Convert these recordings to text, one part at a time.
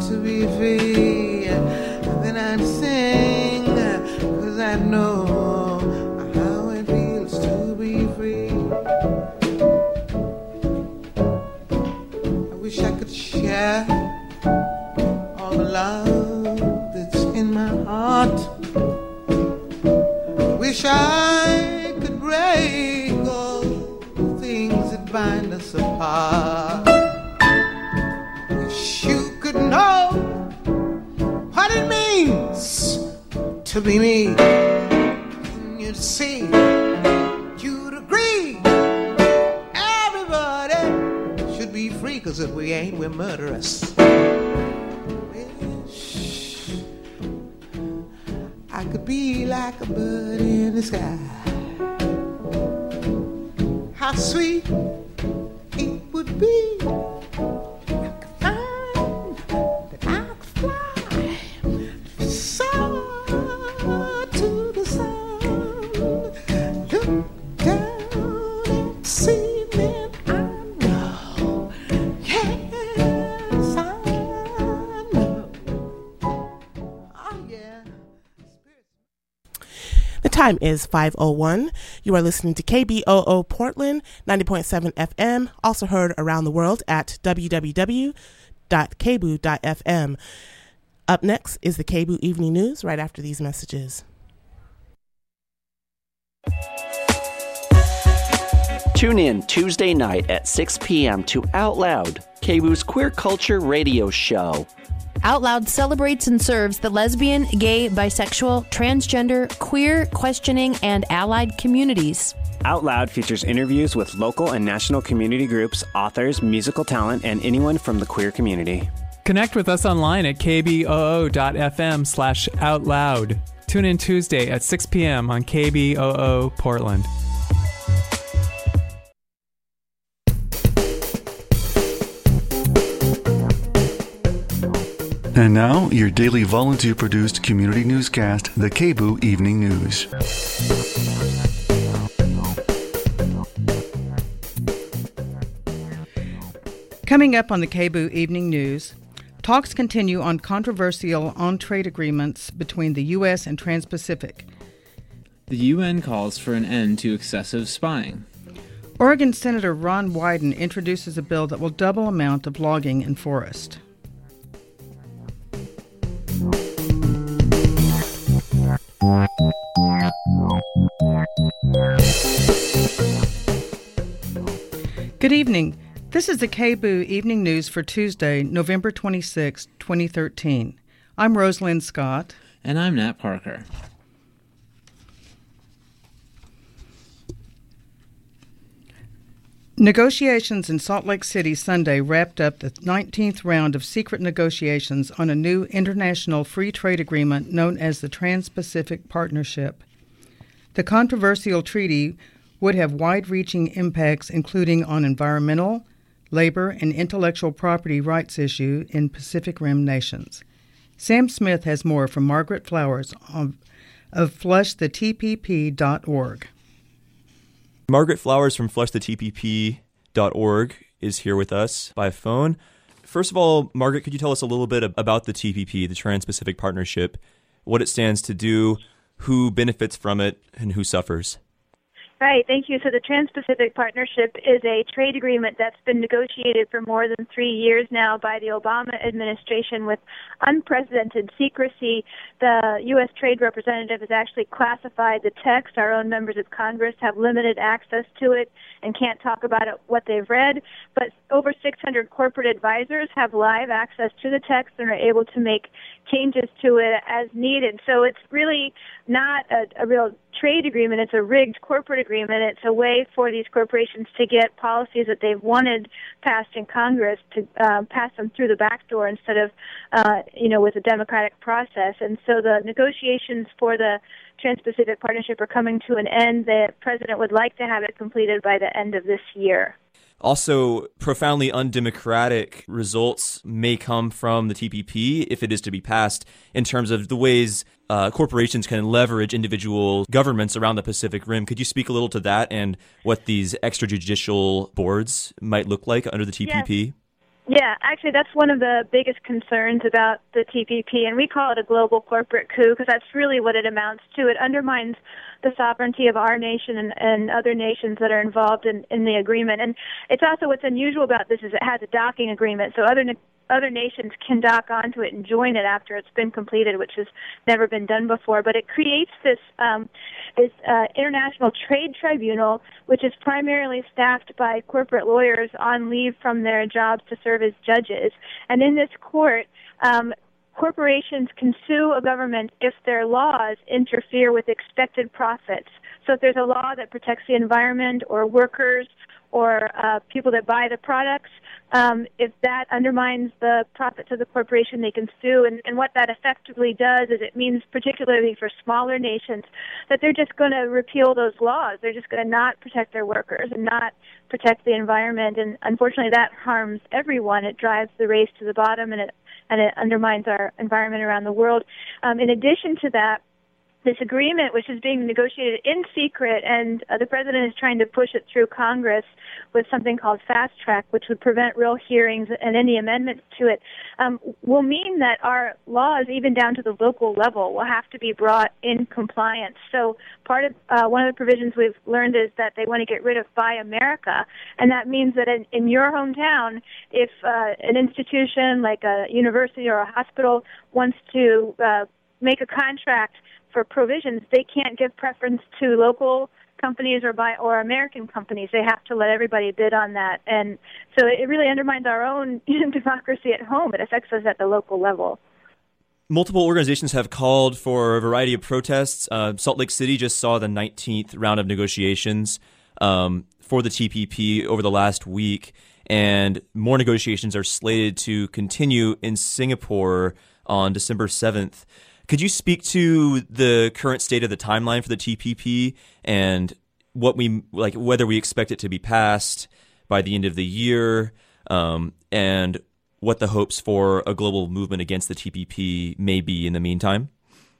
to be free. And then I'd sing, 'cause I know how it feels to be free. I wish I could share all the love that's in my heart. Wish I could break all the things that bind us apart. Wish you could know what it means to be me. And you'd see, you'd agree, everybody should be free, 'cause if we ain't, we're murderous. Wish I could be like a bird in the sky. How sweet it would be. I could find that I could fly soar to the sun. Look down and see, then I know. Yes, I know. Oh, yeah. The time is 5:01. You are listening to KBOO Portland, 90.7 FM, also heard around the world at www.kboo.fm. Up next is the KBOO Evening News right after these messages. Tune in Tuesday night at 6 p.m. to Out Loud, KBOO's queer culture radio show. Out Loud celebrates and serves the lesbian, gay, bisexual, transgender, queer, questioning, and allied communities. Out Loud features interviews with local and national community groups, authors, musical talent, and anyone from the queer community. Connect with us online at kboo.fm/outloud. Tune in Tuesday at 6 p.m. on KBOO Portland. And now, your daily volunteer-produced community newscast, the KBOO Evening News. Coming up on the KBOO Evening News, talks continue on controversial on-trade agreements between the U.S. and Trans-Pacific. The UN calls for an end to excessive spying. Oregon Senator Ron Wyden introduces a bill that will double amount of logging in forest. Good evening. This is the KBOO Evening News for Tuesday, November 26, 2013. I'm Rosalind Scott. And I'm Nat Parker. Negotiations in Salt Lake City Sunday wrapped up the 19th round of secret negotiations on a new international free trade agreement known as the Trans-Pacific Partnership. The controversial treaty would have wide-reaching impacts including on environmental, labor, and intellectual property rights issues in Pacific Rim nations. Sam Smith has more from Margaret Flowers of FlushTheTPP.org. Margaret Flowers from FlushTheTPP.org is here with us by phone. First of all, Margaret, could you tell us a little bit about the TPP, the Trans-Pacific Partnership, what it stands to do, who benefits from it, and who suffers? Right, thank you. So the Trans-Pacific Partnership is a trade agreement that's been negotiated for more than 3 years now by the Obama administration with unprecedented secrecy. The U.S. Trade Representative has actually classified the text. Our own members of Congress have limited access to it and can't talk about what they've read. But over 600 corporate advisors have live access to the text and are able to make changes to it as needed. So it's really not a real trade agreement. It's a rigged corporate agreement. It's a way for these corporations to get policies that they've wanted passed in Congress to pass them through the back door instead of, with a democratic process. And so the negotiations for the Trans-Pacific Partnership are coming to an end. The president would like to have it completed by the end of this year. Also, profoundly undemocratic results may come from the TPP if it is to be passed in terms of the ways corporations can leverage individual governments around the Pacific Rim. Could you speak a little to that and what these extrajudicial boards might look like under the TPP? Yes. Yeah, actually, that's one of the biggest concerns about the TPP, and we call it a global corporate coup because that's really what it amounts to. It undermines the sovereignty of our nation and other nations that are involved in the agreement. And it's also what's unusual about this is it has a docking agreement, so other nations can dock onto it and join it after it's been completed, which has never been done before. But it creates this international trade tribunal, which is primarily staffed by corporate lawyers on leave from their jobs to serve as judges. And in this court, corporations can sue a government if their laws interfere with expected profits. So if there's a law that protects the environment or workers or people that buy the products, if that undermines the profits of the corporation, they can sue. And what that effectively does is it means, particularly for smaller nations, that they're just going to repeal those laws. They're just going to not protect their workers and not protect the environment. And unfortunately, that harms everyone. It drives the race to the bottom, and it undermines our environment around the world. In addition to that, this agreement, which is being negotiated in secret, and the president is trying to push it through Congress with something called fast track, which would prevent real hearings and any amendments to it, will mean that our laws, even down to the local level, will have to be brought in compliance. So part of one of the provisions we've learned is that they want to get rid of Buy America, and that means that in your hometown, if an institution like a university or a hospital wants to make a contract for provisions, they can't give preference to local companies or American companies. They have to let everybody bid on that. And so it really undermines our own democracy at home. It affects us at the local level. Multiple organizations have called for a variety of protests. Salt Lake City just saw the 19th round of negotiations for the TPP over the last week, and more negotiations are slated to continue in Singapore on December 7th. Could you speak to the current state of the timeline for the TPP and whether we expect it to be passed by the end of the year, and what the hopes for a global movement against the TPP may be in the meantime?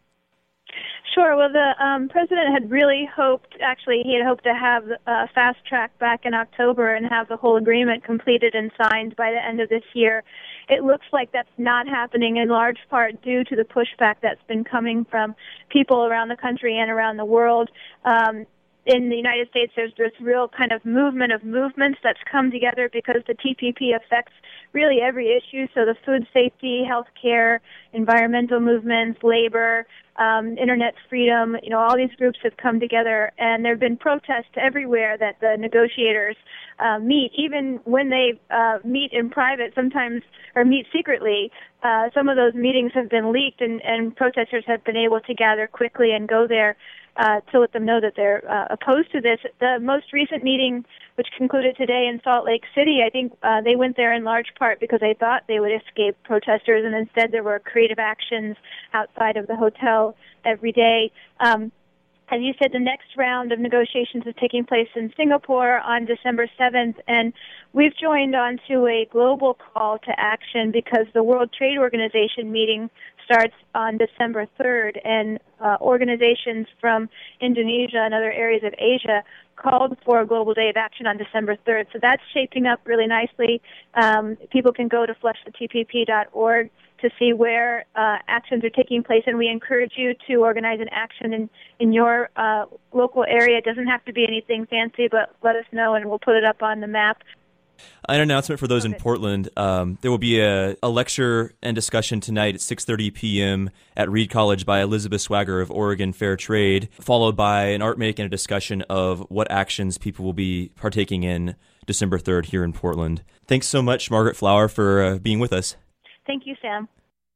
Sure. Well, the president had really hoped, he had hoped to have fast track back in October and have the whole agreement completed and signed by the end of this year. It looks like that's not happening in large part due to the pushback that's been coming from people around the country and around the world. In the United States, there's this real kind of movement of movements that's come together because the TPP affects really every issue. So the food safety, healthcare, environmental movements, labor, internet freedom, all these groups have come together, and there have been protests everywhere that the negotiators meet, even when they meet in private sometimes, or meet secretly. Some of those meetings have been leaked, and protesters have been able to gather quickly and go there to let them know that they're opposed to this. The most recent meeting, which concluded today in Salt Lake City, I think they went there in large part because they thought they would escape protesters, and instead there were creative actions outside of the hotel every day. As you said, the next round of negotiations is taking place in Singapore on December 7th, and we've joined on to a global call to action because the World Trade Organization meeting starts on December 3rd, and organizations from Indonesia and other areas of Asia called for a global day of action on December 3rd. So that's shaping up really nicely. People can go to flushthetpp.org to see where actions are taking place, and we encourage you to organize an action in your local area. It doesn't have to be anything fancy, but let us know, and we'll put it up on the map. An announcement for those in Portland. There will be a lecture and discussion tonight at 6:30 p.m. at Reed College by Elizabeth Swagger of Oregon Fair Trade, followed by an art make and a discussion of what actions people will be partaking in December 3rd here in Portland. Thanks so much, Margaret Flower, for being with us. Thank you, Sam.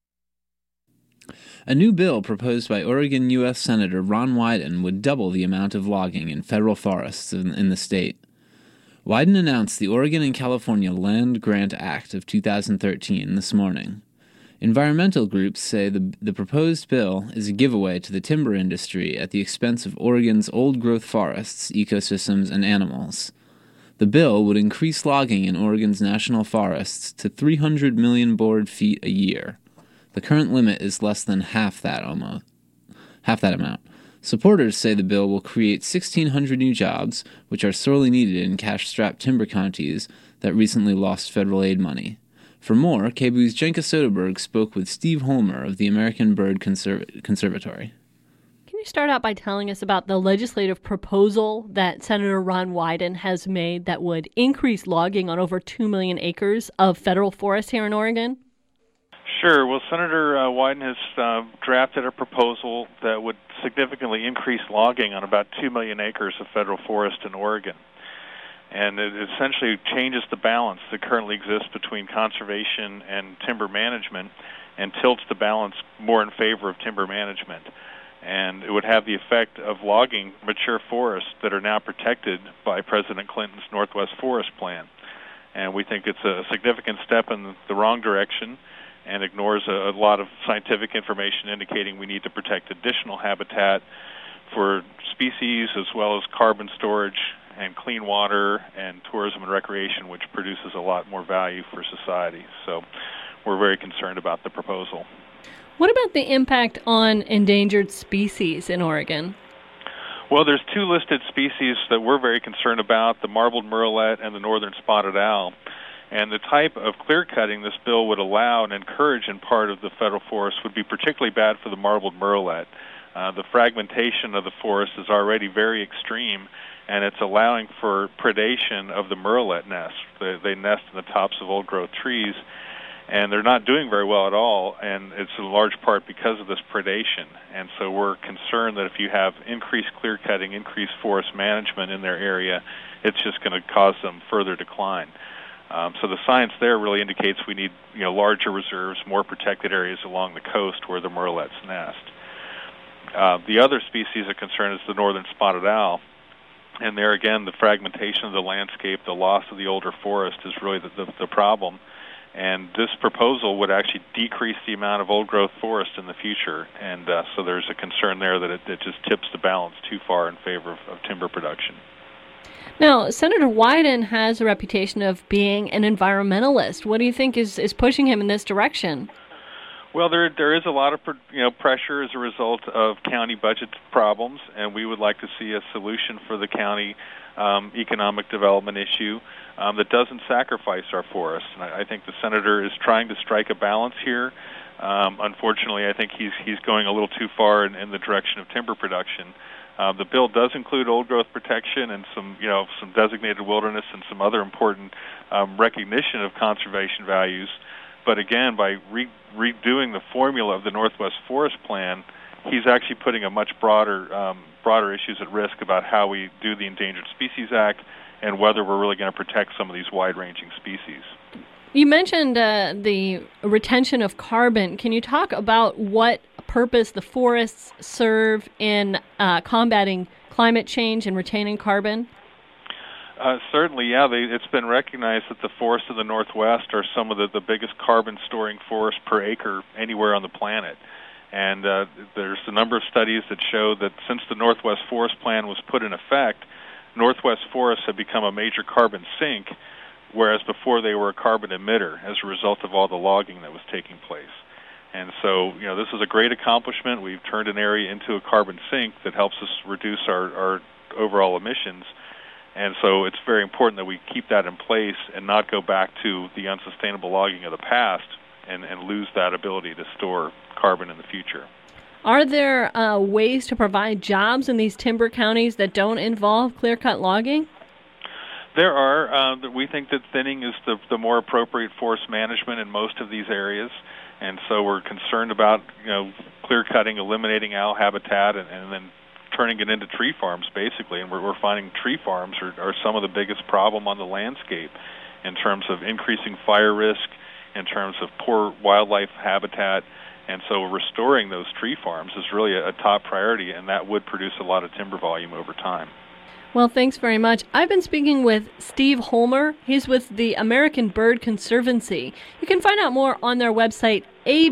A new bill proposed by Oregon U.S. Senator Ron Wyden would double the amount of logging in federal forests in the state. Wyden announced the Oregon and California Land Grant Act of 2013 this morning. Environmental groups say the proposed bill is a giveaway to the timber industry at the expense of Oregon's old-growth forests, ecosystems, and animals. The bill would increase logging in Oregon's national forests to 300 million board feet a year. The current limit is less than half that amount. Supporters say the bill will create 1,600 new jobs, which are sorely needed in cash-strapped timber counties that recently lost federal aid money. For more, KBOO's Jenka Soderberg spoke with Steve Holmer of the American Bird Conservatory. Can you start out by telling us about the legislative proposal that Senator Ron Wyden has made that would increase logging on over 2 million acres of federal forest here in Oregon? Sure. Well, Senator Wyden has drafted a proposal that would significantly increase logging on about 2 million acres of federal forest in Oregon. And it essentially changes the balance that currently exists between conservation and timber management and tilts the balance more in favor of timber management. And it would have the effect of logging mature forests that are now protected by President Clinton's Northwest Forest Plan. And we think it's a significant step in the wrong direction and ignores a lot of scientific information indicating we need to protect additional habitat for species as well as carbon storage and clean water and tourism and recreation, which produces a lot more value for society. So we're very concerned about the proposal. What about the impact on endangered species in Oregon? Well, there's 2 listed species that we're very concerned about, the marbled murrelet and the northern spotted owl. And the type of clear-cutting this bill would allow and encourage in part of the federal forest would be particularly bad for the marbled murrelet. The fragmentation of the forest is already very extreme, and it's allowing for predation of the murrelet nest. They nest in the tops of old-growth trees, and they're not doing very well at all, and it's in large part because of this predation. And so we're concerned that if you have increased clear-cutting, increased forest management in their area, it's just going to cause them further decline. So the science there really indicates we need larger reserves, more protected areas along the coast where the murrelets nest. The other species of concern is the northern spotted owl. And there again, the fragmentation of the landscape, the loss of the older forest is really the problem. And this proposal would actually decrease the amount of old-growth forest in the future. And so there's a concern there that it just tips the balance too far in favor of timber production. Now, Senator Wyden has a reputation of being an environmentalist. What do you think is pushing him in this direction? Well, there is a lot of pressure as a result of county budget problems, and we would like to see a solution for the county economic development issue that doesn't sacrifice our forests. And I think the senator is trying to strike a balance here. Unfortunately, I think he's going a little too far in the direction of timber production. The bill does include old-growth protection and some designated wilderness and some other important recognition of conservation values. But again, by redoing the formula of the Northwest Forest Plan, he's actually putting a much broader issues at risk about how we do the Endangered Species Act and whether we're really going to protect some of these wide-ranging species. You mentioned the retention of carbon. Can you talk about what purpose the forests serve in combating climate change and retaining carbon? Certainly, yeah. It's been recognized that the forests of the Northwest are some of the biggest carbon-storing forests per acre anywhere on the planet. And there's a number of studies that show that since the Northwest Forest Plan was put in effect, Northwest forests have become a major carbon sink, whereas before they were a carbon emitter as a result of all the logging that was taking place. And so, this is a great accomplishment. We've turned an area into a carbon sink that helps us reduce our overall emissions. And so it's very important that we keep that in place and not go back to the unsustainable logging of the past and lose that ability to store carbon in the future. Are there ways to provide jobs in these timber counties that don't involve clear-cut logging? There are. We think that thinning is the more appropriate forest management in most of these areas. And so we're concerned about, clear-cutting, eliminating owl habitat, and then turning it into tree farms, basically. And we're finding tree farms are some of the biggest problem on the landscape in terms of increasing fire risk, in terms of poor wildlife habitat. And so restoring those tree farms is really a top priority, and that would produce a lot of timber volume over time. Well, thanks very much. I've been speaking with Steve Holmer. He's with the American Bird Conservancy. You can find out more on their website,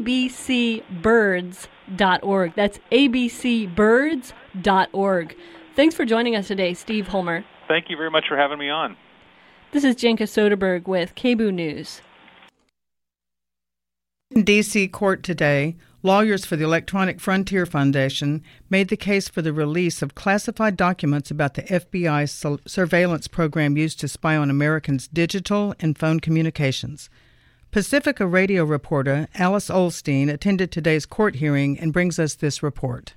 abcbirds.org. That's abcbirds.org. Thanks for joining us today, Steve Holmer. Thank you very much for having me on. This is Jenka Soderberg with KBOO News. In D.C. court today, lawyers for the Electronic Frontier Foundation made the case for the release of classified documents about the FBI surveillance program used to spy on Americans' digital and phone communications. Pacifica radio reporter Alice Ollstein attended today's court hearing and brings us this report.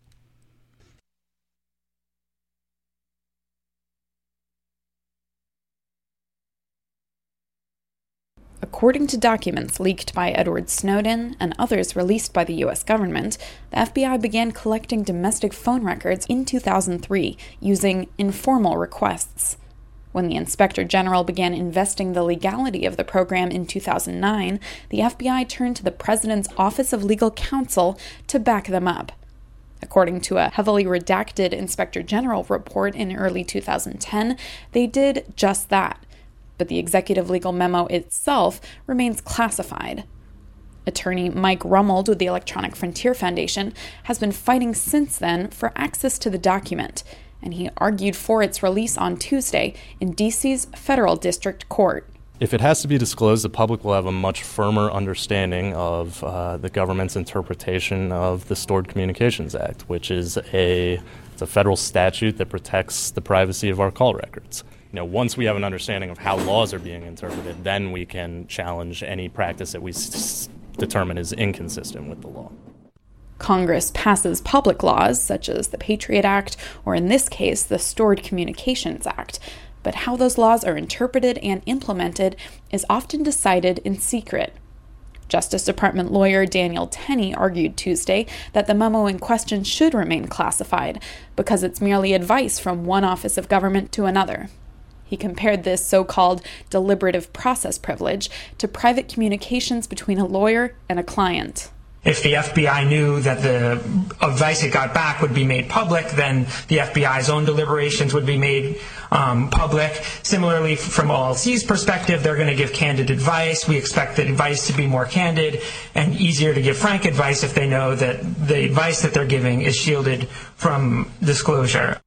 According to documents leaked by Edward Snowden and others released by the U.S. government, the FBI began collecting domestic phone records in 2003 using informal requests. When the Inspector General began investing the legality of the program in 2009, the FBI turned to the President's Office of Legal Counsel to back them up. According to a heavily redacted Inspector General report in early 2010, they did just that. But the executive legal memo itself remains classified. Attorney Mike Rummold with the Electronic Frontier Foundation has been fighting since then for access to the document, and he argued for its release on Tuesday in D.C.'s Federal District Court. If it has to be disclosed, the public will have a much firmer understanding of the government's interpretation of the Stored Communications Act, which is it's a federal statute that protects the privacy of our call records. Once we have an understanding of how laws are being interpreted, then we can challenge any practice that we determine is inconsistent with the law. Congress passes public laws, such as the Patriot Act, or in this case, the Stored Communications Act. But how those laws are interpreted and implemented is often decided in secret. Justice Department lawyer Daniel Tenney argued Tuesday that the memo in question should remain classified because it's merely advice from one office of government to another. He compared this so-called deliberative process privilege to private communications between a lawyer and a client. If the FBI knew that the advice it got back would be made public, then the FBI's own deliberations would be made public. Similarly, from OLC's perspective, they're going to give candid advice. We expect the advice to be more candid and easier to give frank advice if they know that the advice that they're giving is shielded from disclosure.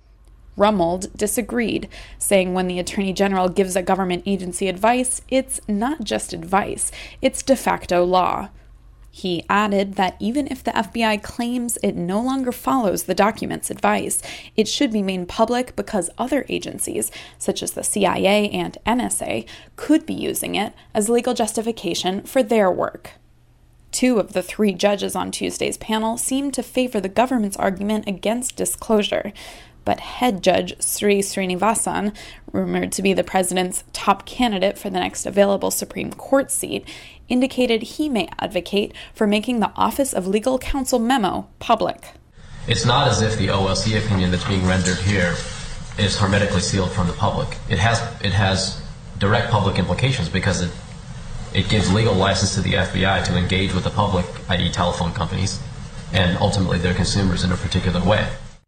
Rummold disagreed, saying when the Attorney General gives a government agency advice, it's not just advice, it's de facto law. He added that even if the FBI claims it no longer follows the document's advice, it should be made public because other agencies, such as the CIA and NSA, could be using it as legal justification for their work. 2 of the 3 judges on Tuesday's panel seemed to favor the government's argument against disclosure. But head judge Sri Srinivasan, rumored to be the president's top candidate for the next available Supreme Court seat, indicated he may advocate for making the Office of Legal Counsel memo public. It's not as if the OLC opinion that's being rendered here is hermetically sealed from the public. It has direct public implications because it gives legal license to the FBI to engage with the public, i.e. telephone companies, and ultimately their consumers in a particular way.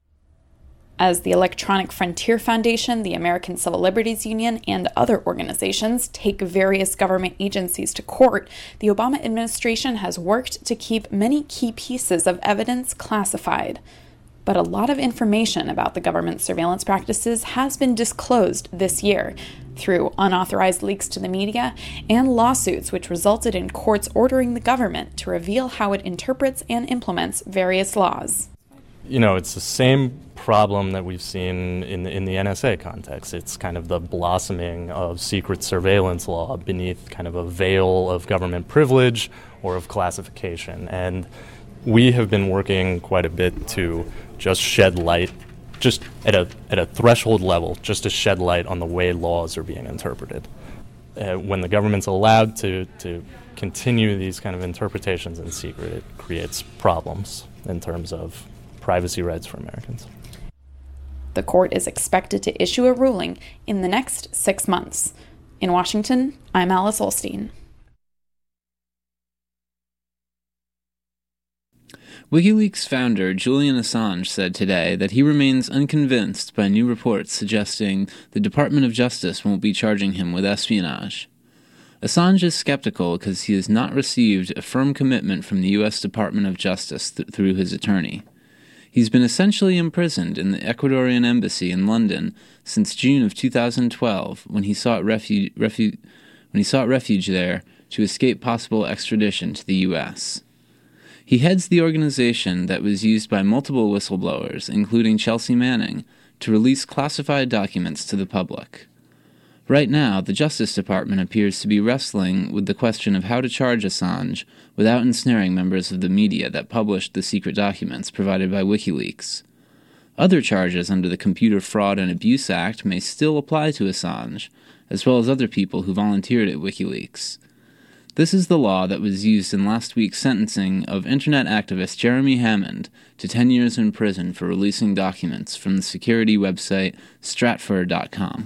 As the Electronic Frontier Foundation, the American Civil Liberties Union, and other organizations take various government agencies to court, the Obama administration has worked to keep many key pieces of evidence classified. But a lot of information about the government's surveillance practices has been disclosed this year through unauthorized leaks to the media and lawsuits which resulted in courts ordering the government to reveal how it interprets and implements various laws. It's the same problem that we've seen in the NSA context. It's kind of the blossoming of secret surveillance law beneath kind of a veil of government privilege or of classification. And we have been working quite a bit to just shed light, just at a threshold level, just to shed light on the way laws are being interpreted. When the government's allowed to continue these kind of interpretations in secret, it creates problems in terms of privacy rights for Americans. The court is expected to issue a ruling in the next 6 months. In Washington, I'm Alice Ollstein. WikiLeaks founder Julian Assange said today that he remains unconvinced by new reports suggesting the Department of Justice won't be charging him with espionage. Assange is skeptical because he has not received a firm commitment from the U.S. Department of Justice through his attorney. He's been essentially imprisoned in the Ecuadorian embassy in London since June of 2012 when he sought refuge there to escape possible extradition to the U.S. He heads the organization that was used by multiple whistleblowers, including Chelsea Manning, to release classified documents to the public. Right now, the Justice Department appears to be wrestling with the question of how to charge Assange without ensnaring members of the media that published the secret documents provided by WikiLeaks. Other charges under the Computer Fraud and Abuse Act may still apply to Assange, as well as other people who volunteered at WikiLeaks. This is the law that was used in last week's sentencing of Internet activist Jeremy Hammond to 10 years in prison for releasing documents from the security website Stratfor.com.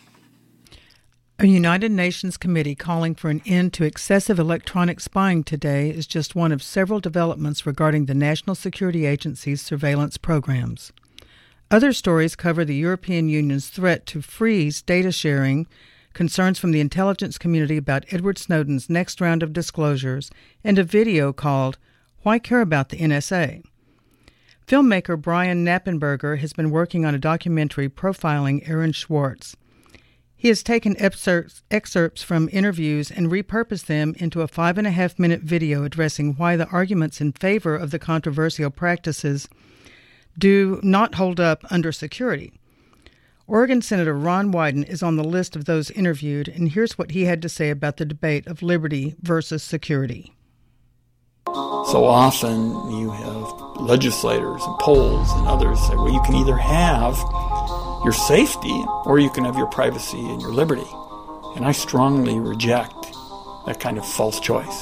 A United Nations committee calling for an end to excessive electronic spying today is just one of several developments regarding the National Security Agency's surveillance programs. Other stories cover the European Union's threat to freeze data sharing, concerns from the intelligence community about Edward Snowden's next round of disclosures, and a video called Why Care About the NSA? Filmmaker Brian Knappenberger has been working on a documentary profiling Aaron Swartz. He has taken excerpts from interviews and repurposed them into a 5.5-minute video addressing why the arguments in favor of the controversial practices do not hold up under security. Oregon Senator Ron Wyden is on the list of those interviewed, and here's what he had to say about the debate of liberty versus security. So often you have legislators and polls and others say, well, you can either have your safety or you can have your privacy and your liberty. And I strongly reject that kind of false choice.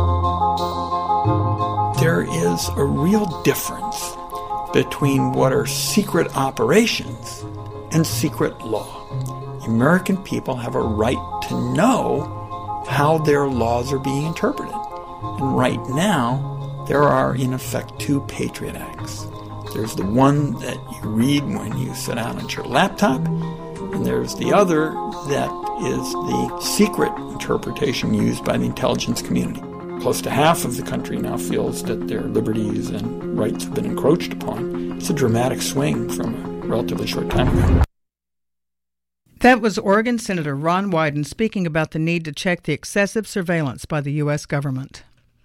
There is a real difference between what are secret operations and secret law. American people have a right to know how their laws are being interpreted. And right now, there are, in effect, two Patriot Acts. There's the one that you read when you sit down at your laptop, and there's the other that is the secret interpretation used by the intelligence community. Close to half of the country now feels that their liberties and rights have been encroached upon. It's a dramatic swing from a relatively short time ago. That was Oregon Senator Ron Wyden speaking about the need to check the excessive surveillance by the U.S. government.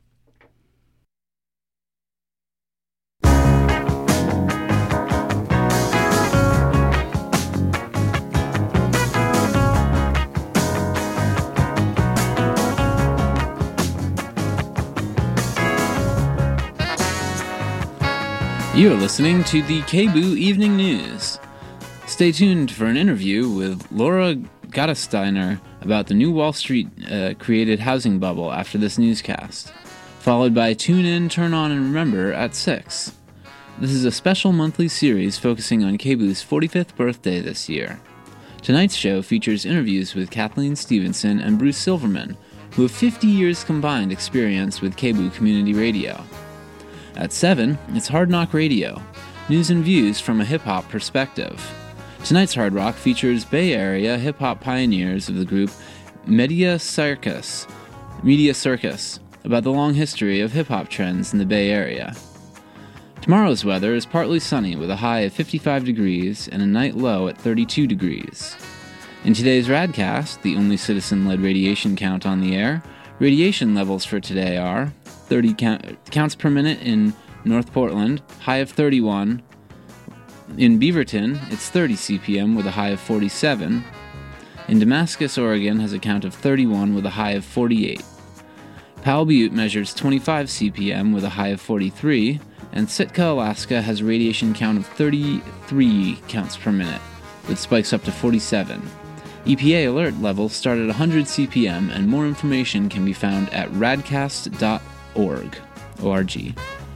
You're listening to the KBOO Evening News. Stay tuned for an interview with Laura Gottesdiener about the new Wall Street created housing bubble after this newscast, followed by Tune In, Turn On, and Remember at 6. This is a special monthly series focusing on KBOO's 45th birthday this year. Tonight's show features interviews with Kathleen Stevenson and Bruce Silverman, who have 50 years combined experience with KBOO Community Radio. At 7, it's Hard Knock Radio, news and views from a hip-hop perspective. Tonight's Hard Rock features Bay Area hip-hop pioneers of the group Media Circus, about the long history of hip-hop trends in the Bay Area. Tomorrow's weather is partly sunny with a high of 55 degrees and a night low at 32 degrees. In today's Radcast, the only citizen-led radiation count on the air, radiation levels for today are 30 counts per minute in North Portland, high of 31. In Beaverton, it's 30 CPM with a high of 47. In Damascus, Oregon, has a count of 31 with a high of 48. Powell Butte measures 25 CPM with a high of 43. And Sitka, Alaska, has a radiation count of 33 counts per minute, with spikes up to 47. EPA alert levels start at 100 CPM, and more information can be found at radcast.org. O-R-G.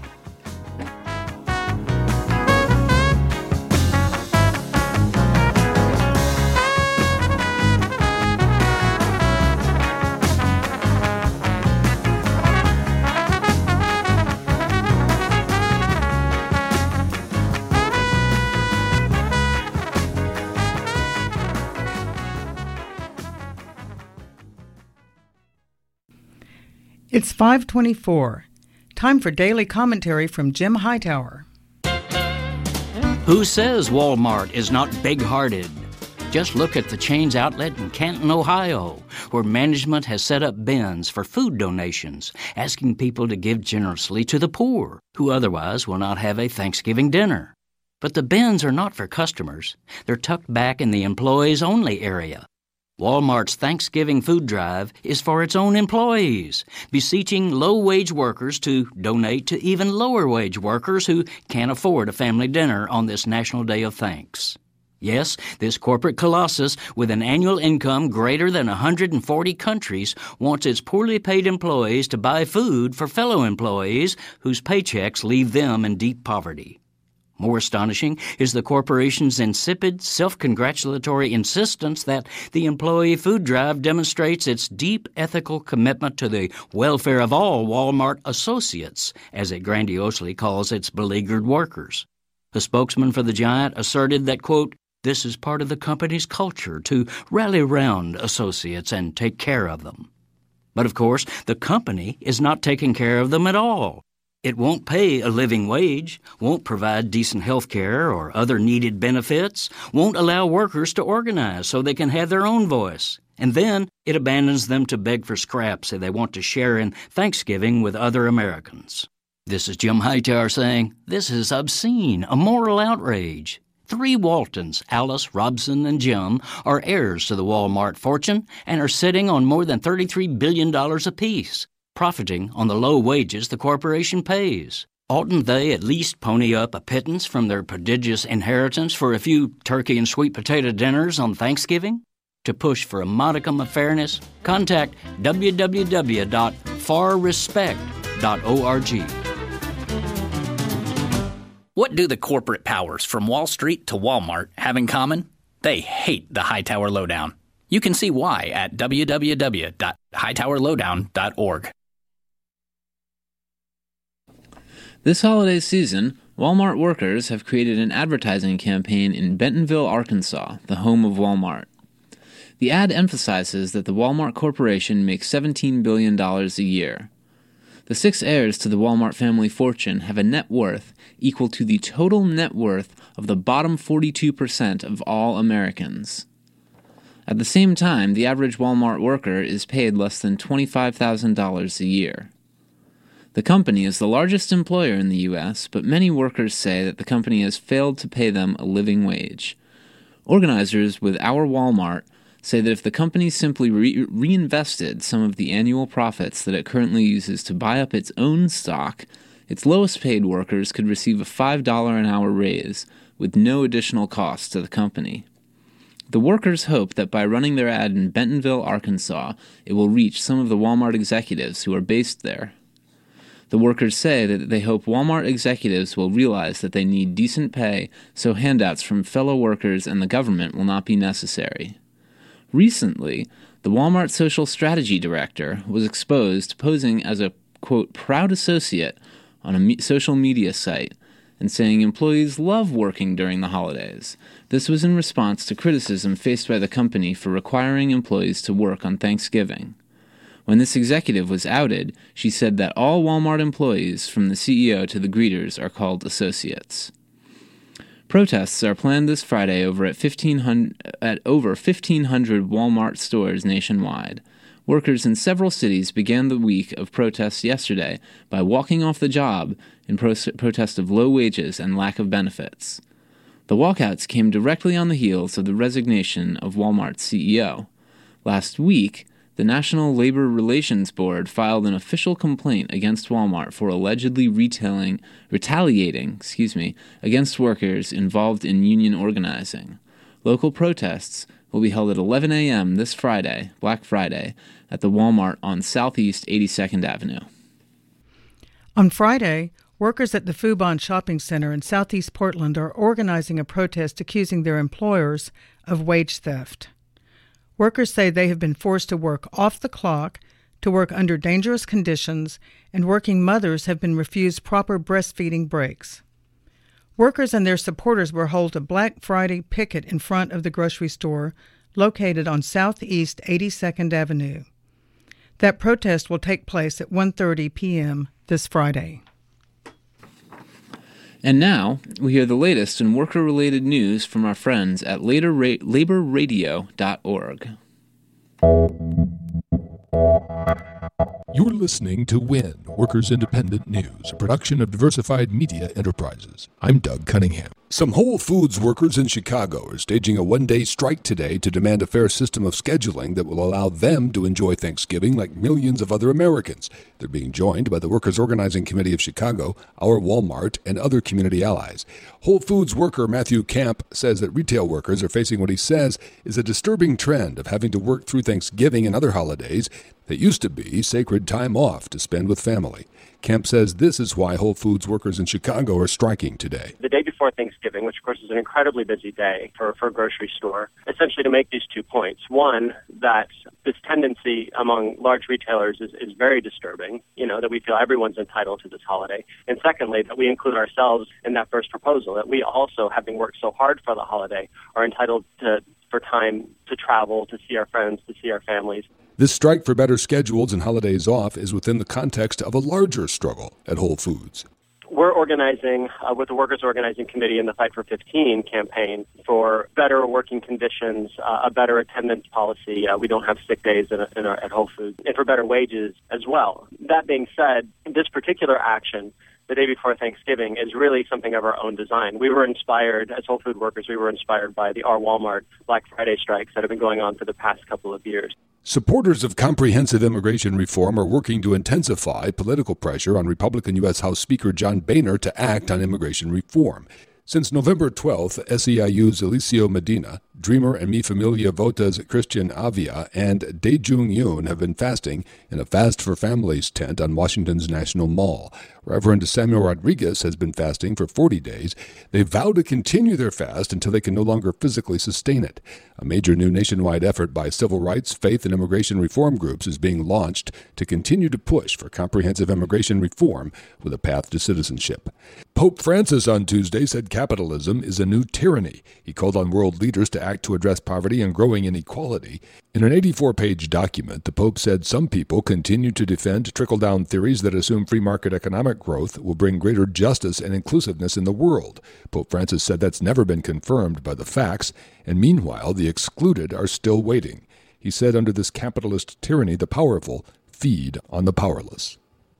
It's 5:24. Time for daily commentary from Jim Hightower. Who says Walmart is not big-hearted? Just look at the chain's outlet in Canton, Ohio, where management has set up bins for food donations, asking people to give generously to the poor, who otherwise will not have a Thanksgiving dinner. But the bins are not for customers. They're tucked back in the employees-only area. Walmart's Thanksgiving food drive is for its own employees, beseeching low-wage workers to donate to even lower-wage workers who can't afford a family dinner on this National Day of Thanks. Yes, this corporate colossus with an annual income greater than 140 countries wants its poorly paid employees to buy food for fellow employees whose paychecks leave them in deep poverty. More astonishing is the corporation's insipid, self-congratulatory insistence that the employee food drive demonstrates its deep ethical commitment to the welfare of all Walmart associates, as it grandiosely calls its beleaguered workers. A spokesman for the giant asserted that, quote, "This is part of the company's culture to rally around associates and take care of them." But of course, the company is not taking care of them at all. It won't pay a living wage, won't provide decent health care or other needed benefits, won't allow workers to organize so they can have their own voice. And then it abandons them to beg for scraps if they want to share in Thanksgiving with other Americans. This is Jim Hightower saying, this is obscene, a moral outrage. 3 Waltons, Alice, Robson, and Jim, are heirs to the Walmart fortune and are sitting on more than $33 billion apiece, profiting on the low wages the corporation pays. Oughtn't they at least pony up a pittance from their prodigious inheritance for a few turkey and sweet potato dinners on Thanksgiving? To push for a modicum of fairness, contact www.farrespect.org. What do the corporate powers from Wall Street to Walmart have in common? They hate the Hightower Lowdown. You can see why at www.hightowerlowdown.org. This holiday season, Walmart workers have created an advertising campaign in Bentonville, Arkansas, the home of Walmart. The ad emphasizes that the Walmart Corporation makes $17 billion a year. The 6 heirs to the Walmart family fortune have a net worth equal to the total net worth of the bottom 42% of all Americans. At the same time, the average Walmart worker is paid less than $25,000 a year. The company is the largest employer in the U.S., but many workers say that the company has failed to pay them a living wage. Organizers with Our Walmart say that if the company simply reinvested some of the annual profits that it currently uses to buy up its own stock, its lowest-paid workers could receive a $5 an hour raise with no additional cost to the company. The workers hope that by running their ad in Bentonville, Arkansas, it will reach some of the Walmart executives who are based there. The workers say that they hope Walmart executives will realize that they need decent pay so handouts from fellow workers and the government will not be necessary. Recently, the Walmart Social Strategy Director was exposed posing as a, quote, proud associate on a social media site and saying employees love working during the holidays. This was in response to criticism faced by the company for requiring employees to work on Thanksgiving. When this executive was outed, she said that all Walmart employees, from the CEO to the greeters, are called associates. Protests are planned this Friday over 1,500 Walmart stores nationwide. Workers in several cities began the week of protests yesterday by walking off the job in protest of low wages and lack of benefits. The walkouts came directly on the heels of the resignation of Walmart's CEO. Last week, the National Labor Relations Board filed an official complaint against Walmart for allegedly retaliating against workers involved in union organizing. Local protests will be held at 11 a.m. this Friday, Black Friday, at the Walmart on Southeast 82nd Avenue. On Friday, workers at the Fubon Shopping Center in Southeast Portland are organizing a protest accusing their employers of wage theft. Workers say they have been forced to work off the clock, to work under dangerous conditions, and working mothers have been refused proper breastfeeding breaks. Workers and their supporters will hold a Black Friday picket in front of the grocery store located on Southeast 82nd Avenue. That protest will take place at 1:30 p.m. this Friday. And now, we hear the latest in worker-related news from our friends at laborradio.org. You're listening to WIN, Workers Independent News, a production of Diversified Media Enterprises. I'm Doug Cunningham. Some Whole Foods workers in Chicago are staging a one-day strike today to demand a fair system of scheduling that will allow them to enjoy Thanksgiving like millions of other Americans. They're being joined by the Workers' Organizing Committee of Chicago, our Walmart, and other community allies. Whole Foods worker Matthew Camp says that retail workers are facing what he says is a disturbing trend of having to work through Thanksgiving and other holidays that used to be sacred time off to spend with family. Camp says this is why Whole Foods workers in Chicago are striking today. The day before Thanksgiving, which of course is an incredibly busy day for a grocery store, essentially to make these 2 points. One, that this tendency among large retailers is very disturbing, that we feel everyone's entitled to this holiday. And secondly, that we include ourselves in that first proposal, that we also, having worked so hard for the holiday, are entitled for time to travel, to see our friends, to see our families. This strike for better schedules and holidays off is within the context of a larger struggle at Whole Foods. We're organizing with the Workers' Organizing Committee in the Fight for 15 campaign for better working conditions, a better attendance policy. We don't have sick days at Whole Foods, and for better wages as well. That being said, this particular action, the day before Thanksgiving, is really something of our own design. We were inspired, as Whole Food workers, by the Our Walmart Black Friday strikes that have been going on for the past couple of years. Supporters of comprehensive immigration reform are working to intensify political pressure on Republican U.S. House Speaker John Boehner to act on immigration reform. Since November 12th, SEIU's Eliseo Medina, Dreamer and Mi Familia Vota's Christian Avia, and Daejung Yoon have been fasting in a Fast for Families tent on Washington's National Mall. Reverend Samuel Rodriguez has been fasting for 40 days. They vow to continue their fast until they can no longer physically sustain it. A major new nationwide effort by civil rights, faith, and immigration reform groups is being launched to continue to push for comprehensive immigration reform with a path to citizenship. Pope Francis on Tuesday said capitalism is a new tyranny. He called on world leaders to act to address poverty and growing inequality. In an 84-page document, the Pope said some people continue to defend trickle-down theories that assume free market economic growth will bring greater justice and inclusiveness in the world. Pope Francis said that's never been confirmed by the facts, and meanwhile, the excluded are still waiting. He said under this capitalist tyranny, the powerful feed on the powerless.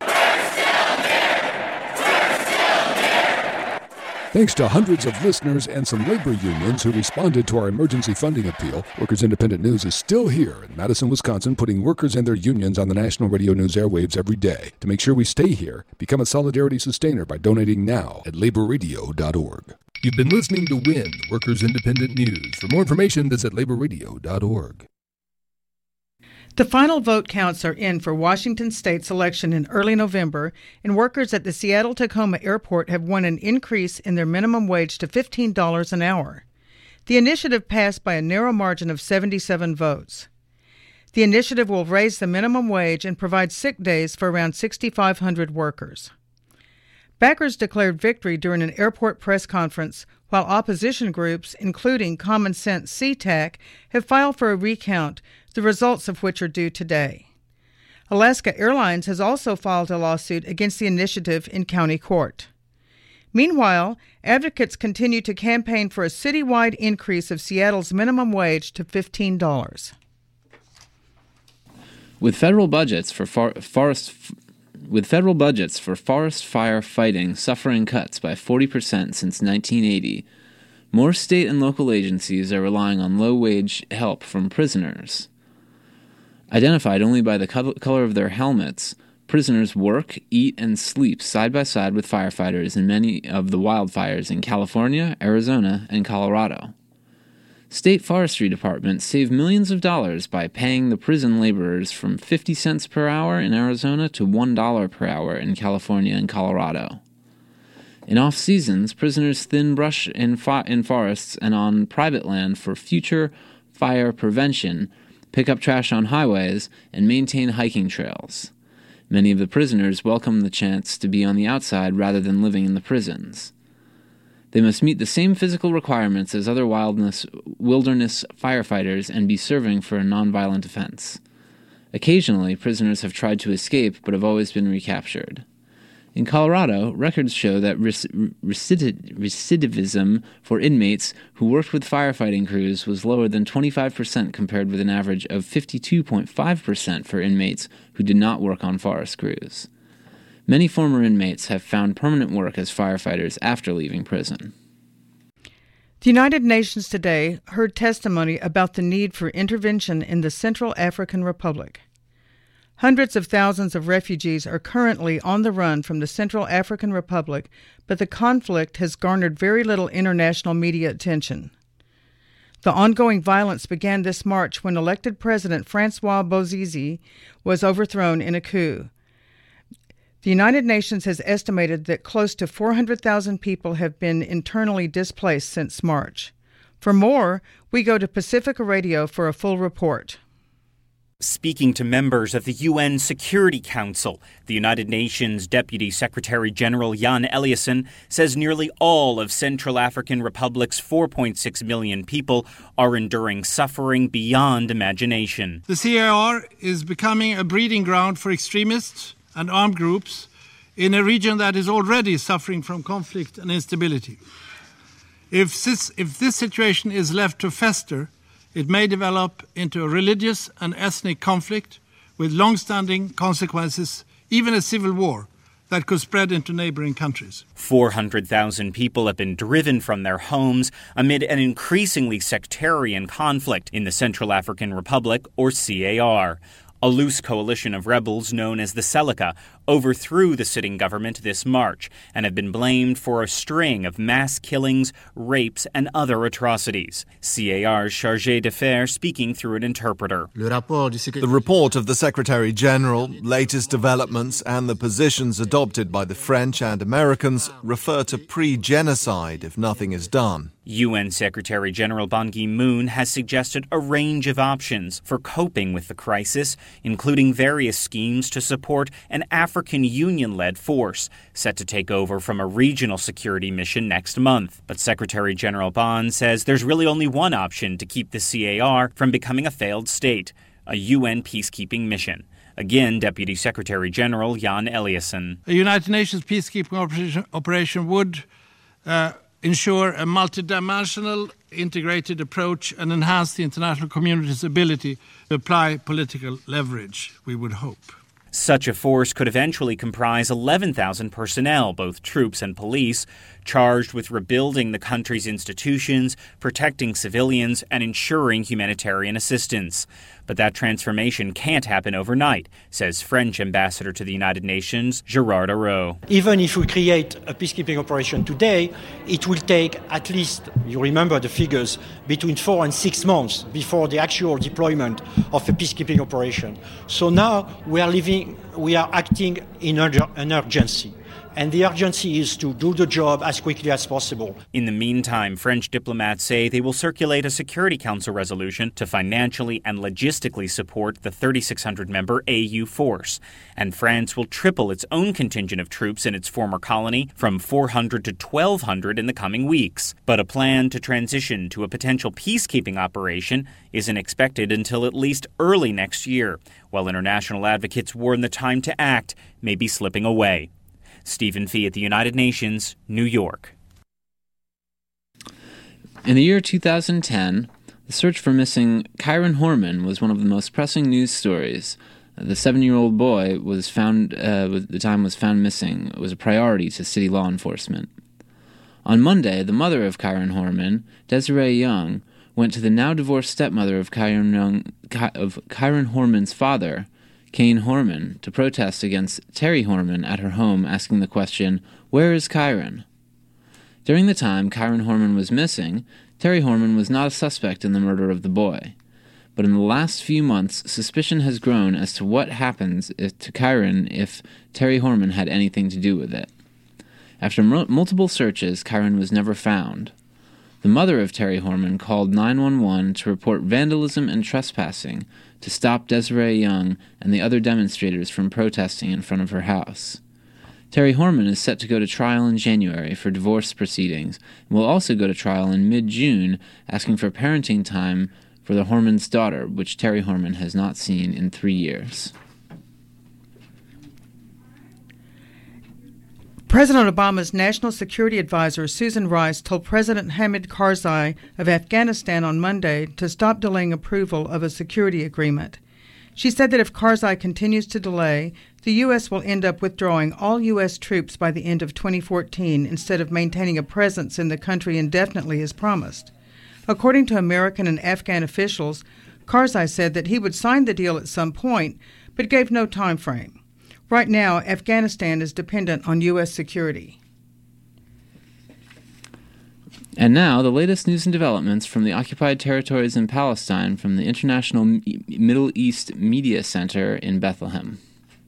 Thanks to hundreds of listeners and some labor unions who responded to our emergency funding appeal, Workers Independent News is still here in Madison, Wisconsin, putting workers and their unions on the national radio news airwaves every day. To make sure we stay here, become a Solidarity Sustainer by donating now at laborradio.org. You've been listening to WIN, Workers Independent News. For more information, visit laborradio.org. The final vote counts are in for Washington State's election in early November, and workers at the Seattle-Tacoma Airport have won an increase in their minimum wage to $15 an hour. The initiative passed by a narrow margin of 77 votes. The initiative will raise the minimum wage and provide sick days for around 6,500 workers. Backers declared victory during an airport press conference, while opposition groups, including Common Sense CTAC, have filed for a recount, the results of which are due today. Alaska Airlines has also filed a lawsuit against the initiative in county court. Meanwhile, advocates continue to campaign for a citywide increase of Seattle's minimum wage to $15. With federal budgets for forest fire fighting suffering cuts by 40% since 1980, more state and local agencies are relying on low-wage help from prisoners. Identified only by the color of their helmets, prisoners work, eat, and sleep side by side with firefighters in many of the wildfires in California, Arizona, and Colorado. State forestry departments save millions of dollars by paying the prison laborers from 50 cents per hour in Arizona to $1 per hour in California and Colorado. In off-seasons, prisoners thin brush in forests and on private land for future fire prevention, pick up trash on highways, and maintain hiking trails. Many of the prisoners welcome the chance to be on the outside rather than living in the prisons. They must meet the same physical requirements as other wilderness firefighters and be serving for a nonviolent offense. Occasionally, prisoners have tried to escape but have always been recaptured. In Colorado, records show that recidivism for inmates who worked with firefighting crews was lower than 25% compared with an average of 52.5% for inmates who did not work on forest crews. Many former inmates have found permanent work as firefighters after leaving prison. The United Nations today heard testimony about the need for intervention in the Central African Republic. Hundreds of thousands of refugees are currently on the run from the Central African Republic, but the conflict has garnered very little international media attention. The ongoing violence began this March when elected President Francois Bozize was overthrown in a coup. The United Nations has estimated that close to 400,000 people have been internally displaced since March. For more, we go to Pacifica Radio for a full report. Speaking to members of the UN Security Council, the United Nations Deputy Secretary General Jan Eliasson says nearly all of Central African Republic's 4.6 million people are enduring suffering beyond imagination. The CAR is becoming a breeding ground for extremists and armed groups in a region that is already suffering from conflict and instability. If this situation is left to fester, it may develop into a religious and ethnic conflict with long-standing consequences, even a civil war that could spread into neighboring countries. 400,000 people have been driven from their homes amid an increasingly sectarian conflict in the Central African Republic, or CAR. A loose coalition of rebels known as the Seleka overthrew the sitting government this March and have been blamed for a string of mass killings, rapes, and other atrocities. CAR's chargé d'affaires speaking through an interpreter. The report of the Secretary General, latest developments, and the positions adopted by the French and Americans refer to pre-genocide if nothing is done. UN Secretary General Ban Ki-moon has suggested a range of options for coping with the crisis, including various schemes to support an African Union-led force set to take over from a regional security mission next month. But Secretary General Ban says there's really only one option to keep the CAR from becoming a failed state, a UN peacekeeping mission. Again, Deputy Secretary General Jan Eliasson. A United Nations peacekeeping operation would ensure a multidimensional, integrated approach and enhance the international community's ability to apply political leverage, we would hope. Such a force could eventually comprise 11,000 personnel, both troops and police, charged with rebuilding the country's institutions, protecting civilians, and ensuring humanitarian assistance. But that transformation can't happen overnight, says French Ambassador to the United Nations, Gérard Araud. Even if we create a peacekeeping operation today, it will take at least, you remember the figures, between 4 and 6 months before the actual deployment of a peacekeeping operation. So now we are acting in an urgency. And the urgency is to do the job as quickly as possible. In the meantime, French diplomats say they will circulate a Security Council resolution to financially and logistically support the 3,600-member AU force. And France will triple its own contingent of troops in its former colony from 400 to 1,200 in the coming weeks. But a plan to transition to a potential peacekeeping operation isn't expected until at least early next year, while international advocates warn the time to act may be slipping away. Stephen Fee at the United Nations, New York. In the year 2010, the search for missing Kyron Horman was one of the most pressing news stories. The 7-year-old boy was found missing. It was a priority to city law enforcement. On Monday, the mother of Kyron Horman, Desiree Young, went to the now-divorced stepmother of Kyron Horman's father, Kane Horman, to protest against Terry Horman at her home, asking the question, "Where is Kyron?" During the time Kyron Horman was missing, Terry Horman was not a suspect in the murder of the boy. But in the last few months, suspicion has grown as to what happens to Kyron if Terry Horman had anything to do with it. After multiple searches, Kyron was never found. The mother of Terry Horman called 911 to report vandalism and trespassing to stop Desiree Young and the other demonstrators from protesting in front of her house. Terry Horman is set to go to trial in January for divorce proceedings and will also go to trial in mid-June, asking for parenting time for the Horman's daughter, which Terry Horman has not seen in 3 years. President Obama's National Security Advisor, Susan Rice, told President Hamid Karzai of Afghanistan on Monday to stop delaying approval of a security agreement. She said that if Karzai continues to delay, the U.S. will end up withdrawing all U.S. troops by the end of 2014 instead of maintaining a presence in the country indefinitely as promised. According to American and Afghan officials, Karzai said that he would sign the deal at some point, but gave no time frame. Right now, Afghanistan is dependent on U.S. security. And now, the latest news and developments from the occupied territories in Palestine from the International Middle East Media Center in Bethlehem.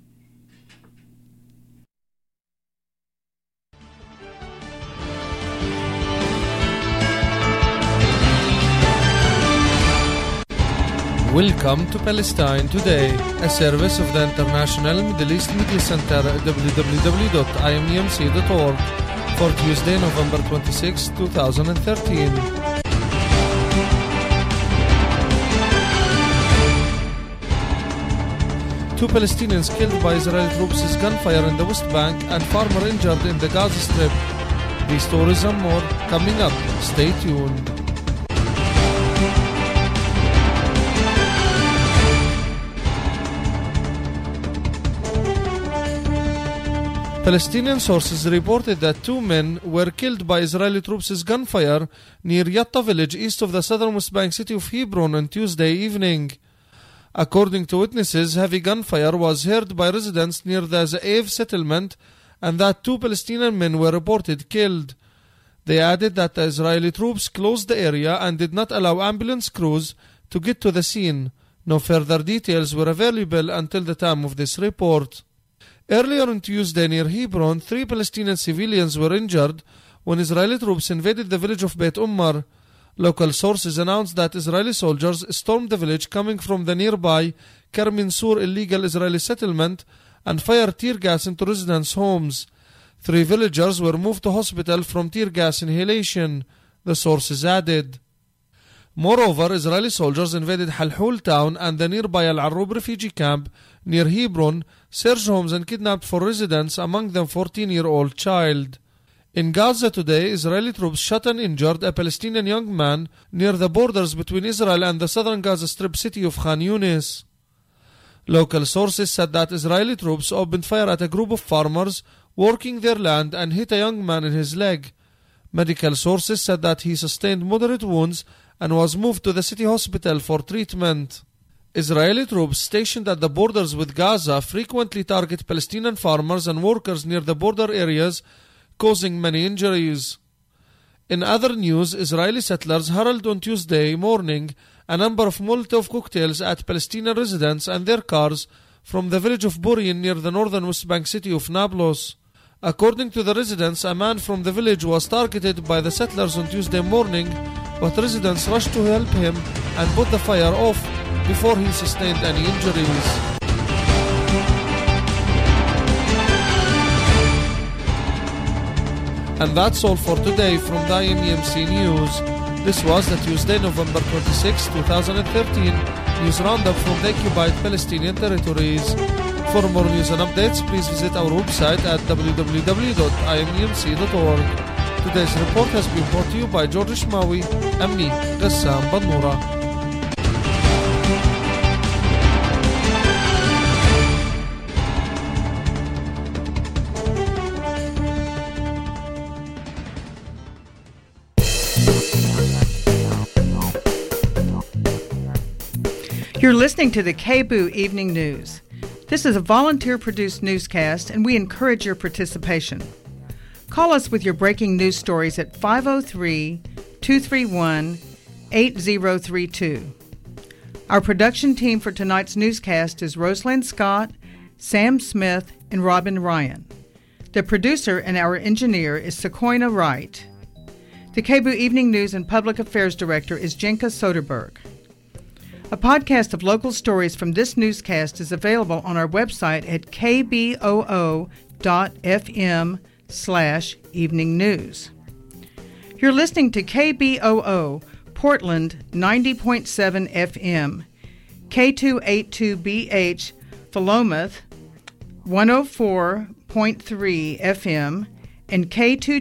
Welcome to Palestine Today, a service of the International Middle East Media Center at www.imemc.org for Tuesday, November 26, 2013. Two Palestinians killed by Israeli troops' gunfire in the West Bank and farmer injured in the Gaza Strip. These stories and more coming up. Stay tuned. Palestinian sources reported that two men were killed by Israeli troops' gunfire near Yatta village east of the southern West Bank city of Hebron on Tuesday evening. According to witnesses, heavy gunfire was heard by residents near the Za'ev settlement and that two Palestinian men were reported killed. They added that the Israeli troops closed the area and did not allow ambulance crews to get to the scene. No further details were available until the time of this report. Earlier on Tuesday near Hebron, 3 Palestinian civilians were injured when Israeli troops invaded the village of Beit Ummar. Local sources announced that Israeli soldiers stormed the village coming from the nearby Kermin Sur illegal Israeli settlement and fired tear gas into residents' homes. 3 villagers were moved to hospital from tear gas inhalation, the sources added. Moreover, Israeli soldiers invaded Halhul town and the nearby Al-Arub refugee camp near Hebron, searched homes and kidnapped 4 residents, among them 14-year-old child. In Gaza today, Israeli troops shot and injured a Palestinian young man near the borders between Israel and the southern Gaza Strip city of Khan Yunis. Local sources said that Israeli troops opened fire at a group of farmers working their land and hit a young man in his leg. Medical sources said that he sustained moderate wounds and was moved to the city hospital for treatment. Israeli troops stationed at the borders with Gaza frequently target Palestinian farmers and workers near the border areas, causing many injuries. In other news, Israeli settlers hurled on Tuesday morning a number of Molotov cocktails at Palestinian residents and their cars from the village of Burin near the northern West Bank city of Nablus. According to the residents, a man from the village was targeted by the settlers on Tuesday morning, but residents rushed to help him and put the fire off before he sustained any injuries. And that's all for today from the IMEMC News. This was the Tuesday, November 26, 2013 news roundup from the occupied Palestinian territories. For more news and updates, please visit our website at www.imemc.org. Today's report has been brought to you by George Ishmawi and me, Gassam Bannoura. You're listening to the KBOO Evening News. This is a volunteer-produced newscast, and we encourage your participation. Call us with your breaking news stories at 503-231-8032. Our production team for tonight's newscast is Rosalind Scott, Sam Smith, and Robin Ryan. The producer and our engineer is Sequoia Wright. The KBOO Evening News and Public Affairs Director is Jenka Soderberg. A podcast of local stories from this newscast is available on our website at kboo.fm/evening news. You're listening to KBOO, Portland 90.7 FM, K282BH, Philomath 104.3 FM, and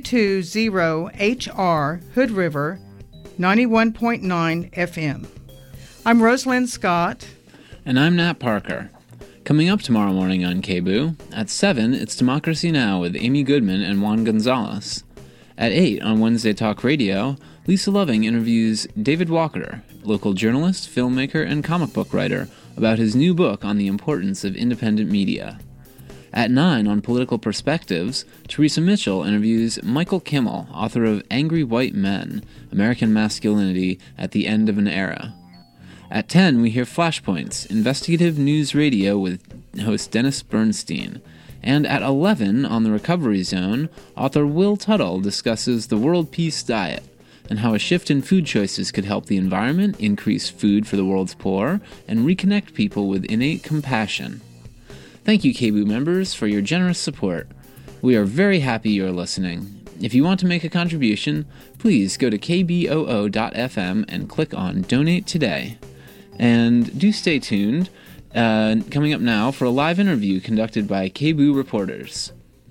K220HR, Hood River 91.9 FM. I'm Rosalind Scott. And I'm Nat Parker. Coming up tomorrow morning on KBOO, at 7, it's Democracy Now! With Amy Goodman and Juan Gonzalez. At 8 on Wednesday Talk Radio, Lisa Loving interviews David Walker, local journalist, filmmaker, and comic book writer, about his new book on the importance of independent media. At 9 on Political Perspectives, Teresa Mitchell interviews Michael Kimmel, author of Angry White Men, American Masculinity at the End of an Era. At 10, we hear Flashpoints, investigative news radio with host Dennis Bernstein. And at 11, on the Recovery Zone, author Will Tuttle discusses the World Peace Diet and how a shift in food choices could help the environment, increase food for the world's poor, and reconnect people with innate compassion. Thank you, KBOO members, for your generous support. We are very happy you're listening. If you want to make a contribution, please go to kboo.fm and click on Donate Today. And do stay tuned, coming up now for a live interview conducted by KBOO reporters.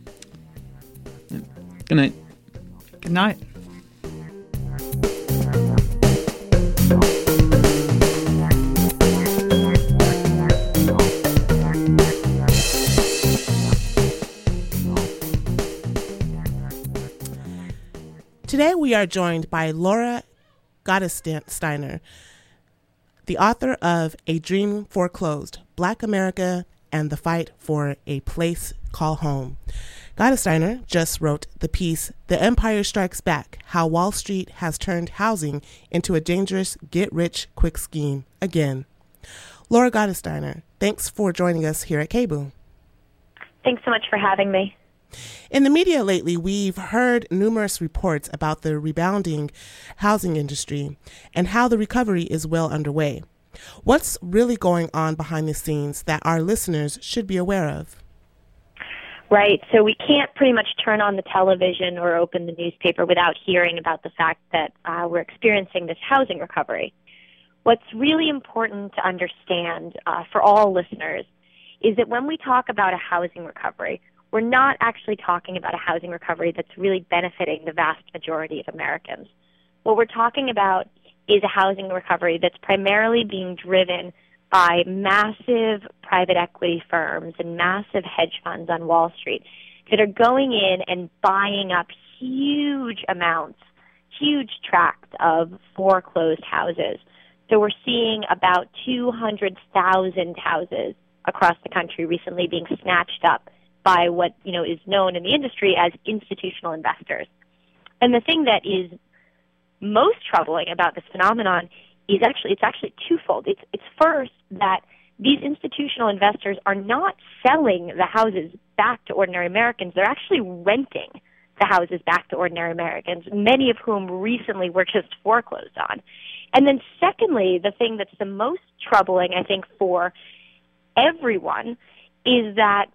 Good night. Good night. Today we are joined by Laura Gottesdiener, the author of A Dream Foreclosed, Black America and the Fight for a Place Called Home. Gottesdiener just wrote the piece, The Empire Strikes Back, How Wall Street Has Turned Housing into a Dangerous Get-Rich-Quick Scheme Again. Laura Gottesdiener, thanks for joining us here at KBOO. Thanks so much for having me. In the media lately, we've heard numerous reports about the rebounding housing industry and how the recovery is well underway. What's really going on behind the scenes that our listeners should be aware of? Right. So we can't pretty much turn on the television or open the newspaper without hearing about the fact that we're experiencing this housing recovery. What's really important to understand for all listeners is that when we talk about a housing recovery, we're not actually talking about a housing recovery that's really benefiting the vast majority of Americans. What we're talking about is a housing recovery that's primarily being driven by massive private equity firms and massive hedge funds on Wall Street that are going in and buying up huge amounts, huge tracts of foreclosed houses. So we're seeing about 200,000 houses across the country recently being snatched up by what is known in the industry as institutional investors. And the thing that is most troubling about this phenomenon is it's actually twofold. It's first that these institutional investors are not selling the houses back to ordinary Americans. They're actually renting the houses back to ordinary Americans, many of whom recently were just foreclosed on. And then secondly, the thing that's the most troubling, I think, for everyone is that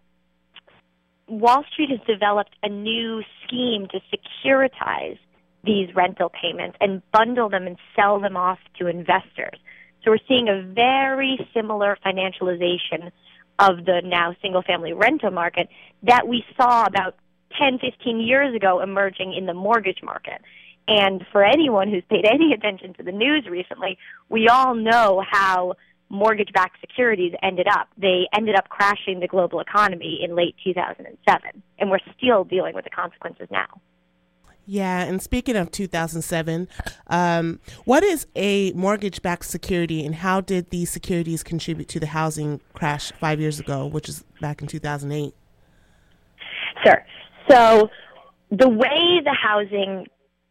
Wall Street has developed a new scheme to securitize these rental payments and bundle them and sell them off to investors. So we're seeing a very similar financialization of the now single-family rental market that we saw about 10, 15 years ago emerging in the mortgage market. And for anyone who's paid any attention to the news recently, we all know how mortgage-backed securities ended up. They ended up crashing the global economy in late 2007, and we're still dealing with the consequences now. Yeah, and speaking of 2007, what is a mortgage-backed security, and how did these securities contribute to the housing crash 5 years ago, which is back in 2008? Sure. So the way the housing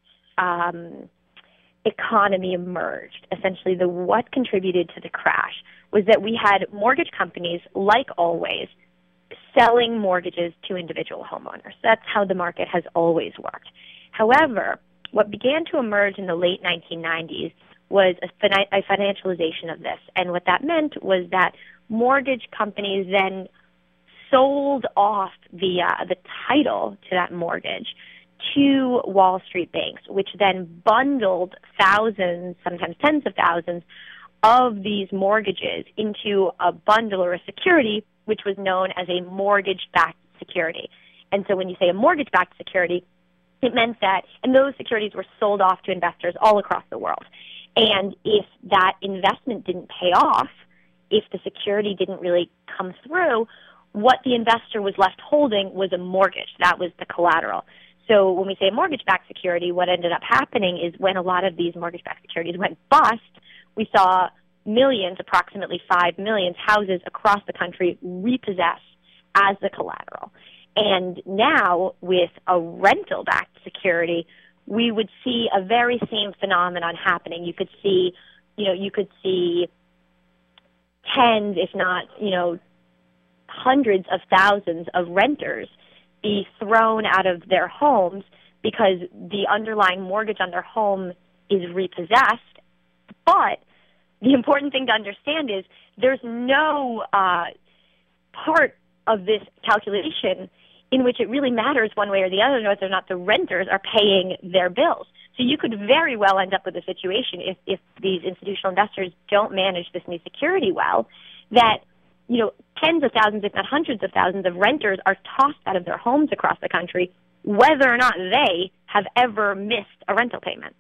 economy emerged, essentially what contributed to the crash was that we had mortgage companies, like always, selling mortgages to individual homeowners. That's how the market has always worked. However, what began to emerge in the late 1990s was a financialization of this. And what that meant was that mortgage companies then sold off the title to that mortgage to Wall Street banks, which then bundled thousands, sometimes tens of thousands, of these mortgages into a bundle or a security, which was known as a mortgage-backed security. And so when you say a mortgage-backed security, it meant that, and those securities were sold off to investors all across the world. And if that investment didn't pay off, if the security didn't really come through, what the investor was left holding was a mortgage. That was the collateral. So when we say mortgage-backed security, what ended up happening is when a lot of these mortgage-backed securities went bust, we saw millions, approximately 5 million, houses across the country repossessed as the collateral. And now with a rental-backed security, we would see a very same phenomenon happening. You could see tens, if not, hundreds of thousands of renters be thrown out of their homes because the underlying mortgage on their home is repossessed. But the important thing to understand is there's no part of this calculation in which it really matters one way or the other whether or not the renters are paying their bills. So you could very well end up with a situation if these institutional investors don't manage this new security well, that tens of thousands, if not hundreds of thousands of renters are tossed out of their homes across the country, whether or not they have ever missed a rental payment.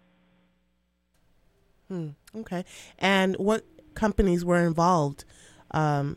Okay. And what companies were involved right.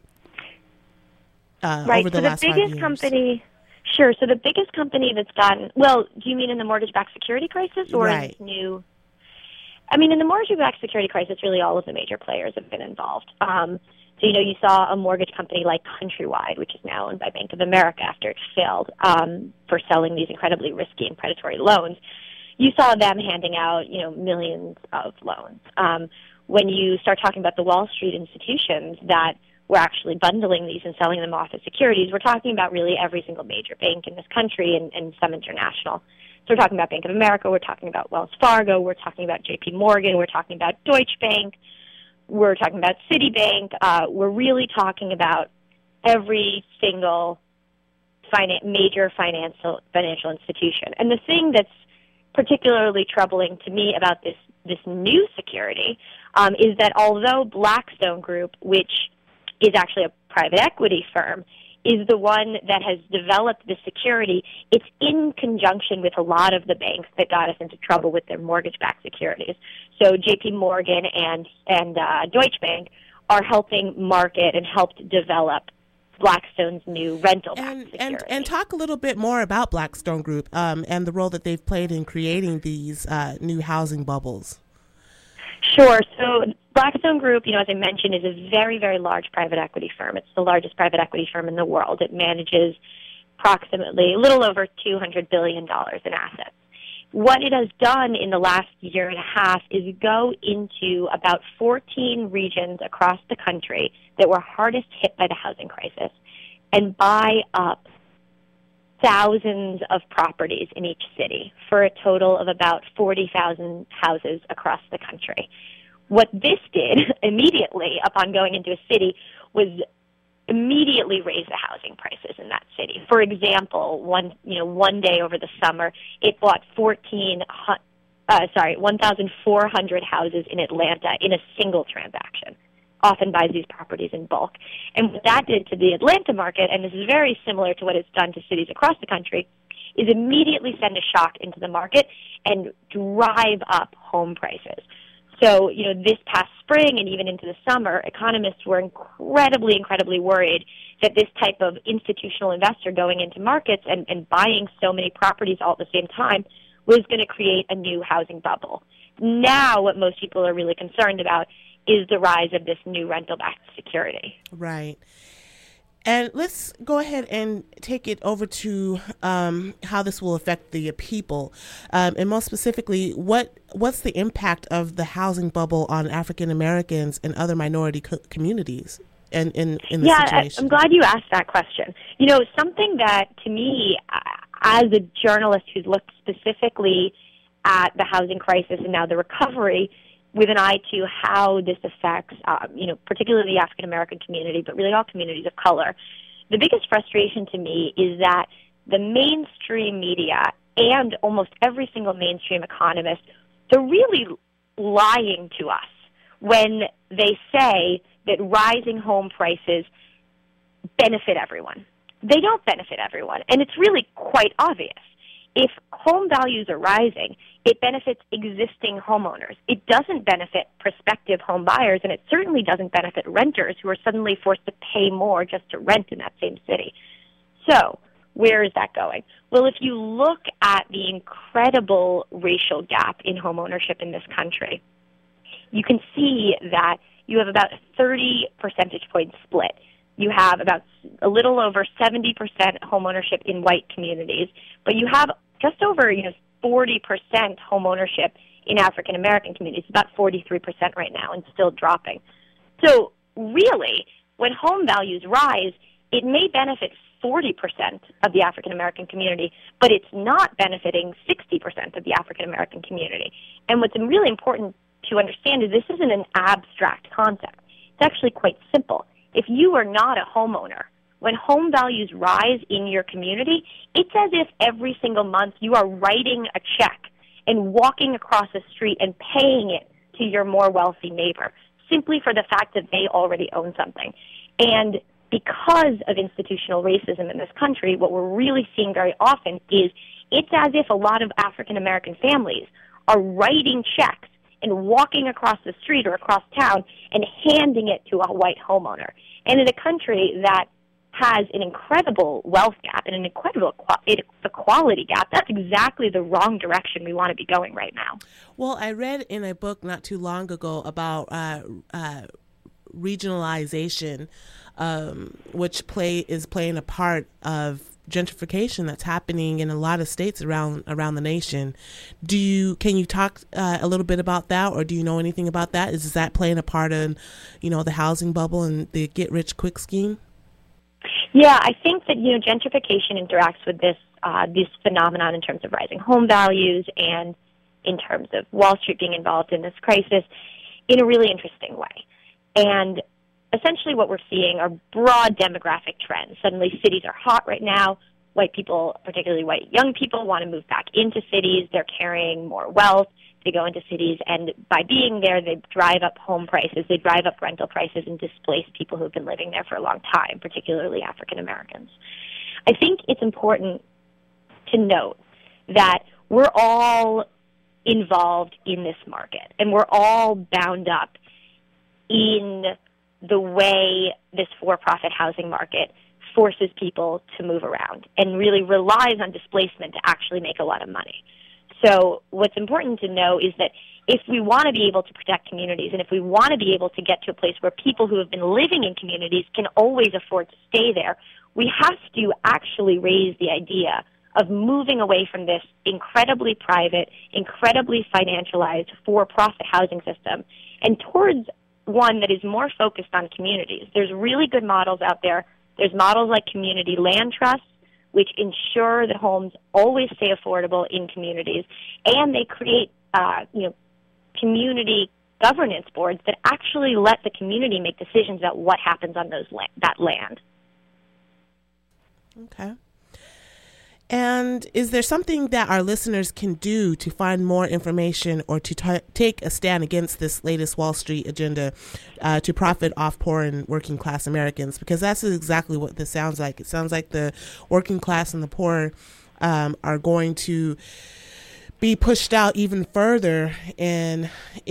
over the last 5 years? Sure. So the biggest company that's gotten, well, do you mean in the mortgage-backed security crisis or right. in new? I mean, in the mortgage-backed security crisis, really all of the major players have been involved. So, you saw a mortgage company like Countrywide, which is now owned by Bank of America after it failed for selling these incredibly risky and predatory loans. You saw them handing out, millions of loans. When you start talking about the Wall Street institutions that were actually bundling these and selling them off as securities, we're talking about really every single major bank in this country and some international. So we're talking about Bank of America, we're talking about Wells Fargo, we're talking about J.P. Morgan, we're talking about Deutsche Bank, we're talking about Citibank. We're really talking about every single major financial institution. And the thing that's particularly troubling to me about this new security is that although Blackstone Group, which is actually a private equity firm, is the one that has developed the security, it's in conjunction with a lot of the banks that got us into trouble with their mortgage-backed securities. So J.P. Morgan and Deutsche Bank are helping market and helped develop Blackstone's new rental-backed security. And talk a little bit more about Blackstone Group and the role that they've played in creating these new housing bubbles. Sure. So Blackstone Group, as I mentioned, is a very, very large private equity firm. It's the largest private equity firm in the world. It manages approximately a little over $200 billion in assets. What it has done in the last year and a half is go into about 14 regions across the country that were hardest hit by the housing crisis and buy up thousands of properties in each city for a total of about 40,000 houses across the country. What this did immediately upon going into a city was immediately raise the housing prices in that city. For example, one day over the summer, it bought 1,400 houses in Atlanta in a single transaction. Often buys these properties in bulk. And what that did to the Atlanta market, and this is very similar to what it's done to cities across the country, is immediately send a shock into the market and drive up home prices. So, this past spring and even into the summer, economists were incredibly worried that this type of institutional investor going into markets and buying so many properties all at the same time was going to create a new housing bubble. Now what most people are really concerned about is the rise of this new rental-backed security. Right. And let's go ahead and take it over to how this will affect the people. And most specifically, what's the impact of the housing bubble on African Americans and other minority communities in this situation? I'm glad you asked that question. Something that, to me, as a journalist who's looked specifically at the housing crisis and now the recovery, with an eye to how this affects, particularly the African American community, but really all communities of color. The biggest frustration to me is that the mainstream media and almost every single mainstream economist, they're really lying to us when they say that rising home prices benefit everyone. They don't benefit everyone, and it's really quite obvious. if home values are rising, it benefits existing homeowners. It doesn't benefit prospective home buyers, and it certainly doesn't benefit renters who are suddenly forced to pay more just to rent in that same city. So, where is that going? Well, if you look at the incredible racial gap in home ownership in this country, you can see that you have about a 30 percentage point split. You have about a little over 70% home ownership in white communities, but you have just over 40% home ownership in African American communities, about 43% right now, and still dropping. So really, when home values rise, it may benefit 40% of the African American community, but it's not benefiting 60% of the African American community. And what's really important to understand is this isn't an abstract concept. It's actually quite simple. If you are not a homeowner, when home values rise in your community, it's as if every single month you are writing a check and walking across the street and paying it to your more wealthy neighbor, simply for the fact that they already own something. And because of institutional racism in this country, what we're really seeing very often is it's as if a lot of African American families are writing checks and walking across the street or across town and handing it to a white homeowner. And in a country that has an incredible wealth gap and an incredible equality gap, that's exactly the wrong direction we want to be going right now. Well, I read in a book not too long ago about regionalization, which is playing a part of gentrification that's happening in a lot of states around the nation. Can you talk a little bit about that, or do you know anything about that? Is that playing a part in, the housing bubble and the get rich quick scheme? Yeah, I think that gentrification interacts with this phenomenon in terms of rising home values and in terms of Wall Street being involved in this crisis in a really interesting way. And essentially what we're seeing are broad demographic trends. Suddenly cities are hot right now. White people, particularly white young people, want to move back into cities. They're carrying more wealth. They go into cities, and by being there, they drive up home prices, they drive up rental prices, and displace people who've been living there for a long time, particularly African Americans. I think it's important to note that we're all involved in this market, and we're all bound up in the way this for-profit housing market forces people to move around and really relies on displacement to actually make a lot of money. So what's important to know is that if we want to be able to protect communities, and if we want to be able to get to a place where people who have been living in communities can always afford to stay there, we have to actually raise the idea of moving away from this incredibly private, incredibly financialized for-profit housing system and towards one that is more focused on communities. There's really good models out there. There's models like community land trusts, which ensure that homes always stay affordable in communities, and they create, community governance boards that actually let the community make decisions about what happens on that land. Okay. And is there something that our listeners can do to find more information or to take a stand against this latest Wall Street agenda to profit off poor and working class Americans? Because that's exactly what this sounds like. It sounds like the working class and the poor are going to be pushed out even further and,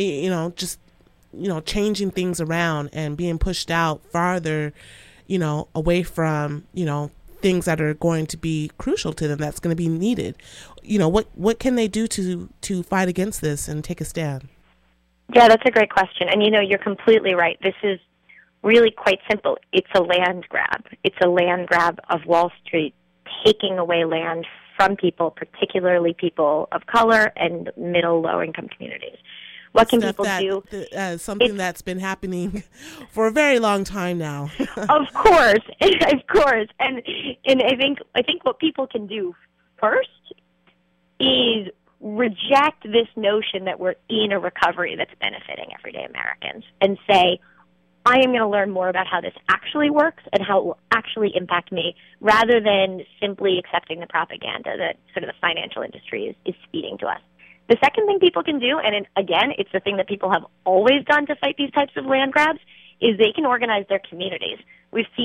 changing things around and being pushed out farther, away from, things that are going to be crucial to them, that's going to be needed. What can they do to fight against this and take a stand? Yeah, that's a great question. And you're completely right. This is really quite simple. It's a land grab. It's a land grab of Wall Street taking away land from people, particularly people of color and middle, low-income communities. What can people do? Something that's been happening for a very long time now. Of course. And I think what people can do first is reject this notion that we're in a recovery that's benefiting everyday Americans and say, I am going to learn more about how this actually works and how it will actually impact me, rather than simply accepting the propaganda that sort of the financial industry is feeding to us. The second thing people can do, and again, it's the thing that people have always done to fight these types of land grabs, is they can organize their communities. We've seen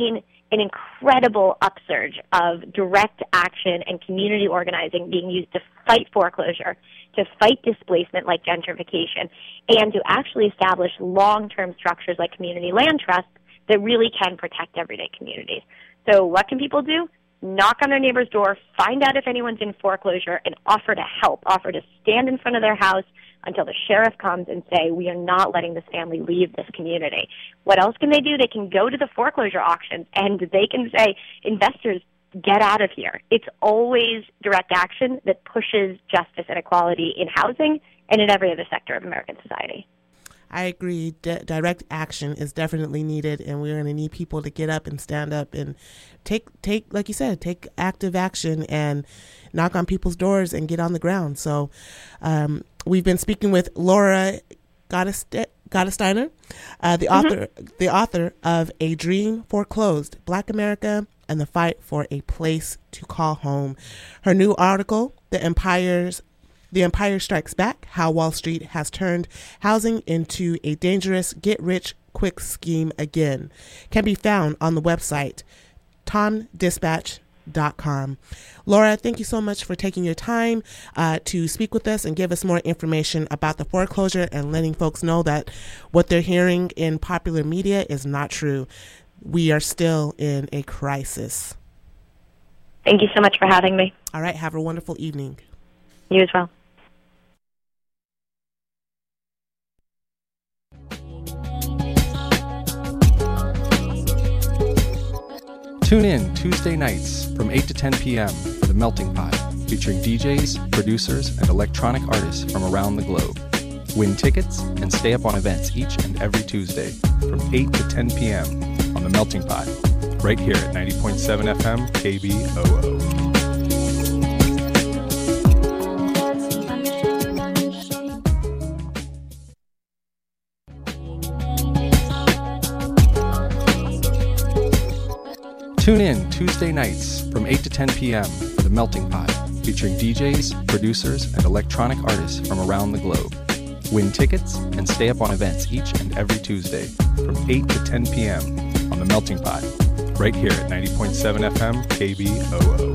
an incredible upsurge of direct action and community organizing being used to fight foreclosure, to fight displacement like gentrification, and to actually establish long-term structures like community land trusts that really can protect everyday communities. So what can people do? Knock on their neighbor's door, find out if anyone's in foreclosure, and offer to help, offer to stand in front of their house until the sheriff comes and say, we are not letting this family leave this community. What else can they do? They can go to the foreclosure auctions and they can say, investors, get out of here. It's always direct action that pushes justice and equality in housing and in every other sector of American society. I agree. Direct action is definitely needed, and we're going to need people to get up and stand up and take, like you said, take active action and knock on people's doors and get on the ground. So we've been speaking with Laura Gottesdiener, the author of A Dream Foreclosed, Black America and the Fight for a Place to Call Home. Her new article, The Empire Strikes Back, How Wall Street Has Turned Housing into a Dangerous Get-Rich-Quick Scheme Again, can be found on the website tomdispatch.com. Laura, thank you so much for taking your time to speak with us and give us more information about the foreclosure and letting folks know that what they're hearing in popular media is not true. We are still in a crisis. Thank you so much for having me. All right, have a wonderful evening. You as well. Tune in Tuesday nights from 8 to 10 p.m. for The Melting Pot, featuring DJs, producers, and electronic artists from around the globe. Win tickets and stay up on events each and every Tuesday from 8 to 10 p.m. on The Melting Pot, right here at 90.7 FM KBOO. Tune in Tuesday nights from 8 to 10 p.m. for The Melting Pot, featuring DJs, producers, and electronic artists from around the globe. Win tickets and stay up on events each and every Tuesday from 8 to 10 p.m. on The Melting Pot, right here at 90.7 FM KBOO.